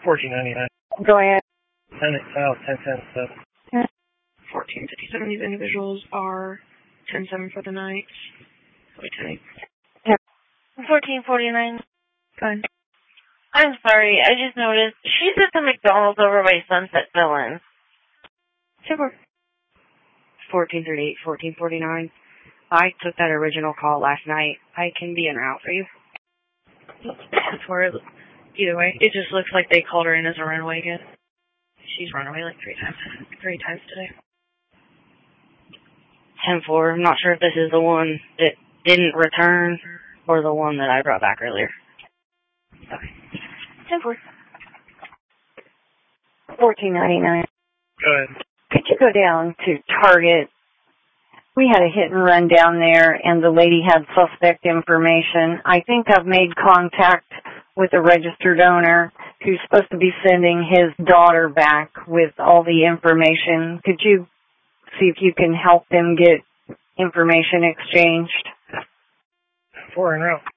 1499. Go ahead. Send it south, 1010. 1457. These individuals are 10-7 for the night. So 10-8. 1449. Fine. I'm sorry, I just noticed she's at the McDonald's over by Sunset Villain. Super. 1438, 1449. I took that original call last night. I can be en route for you. That's where either way, it just looks like they called her in as a runaway again. She's run away like 3 times today. 10-4. I'm not sure if this is the one that didn't return or the one that I brought back earlier. Okay. 10-4. 1499. Go ahead. Could you go down to Target? We had a hit and run down there, and the lady had suspect information. I think I've made contact with a registered owner who's supposed to be sending his daughter back with all the information. Could you see if you can help them get information exchanged? 4 en route.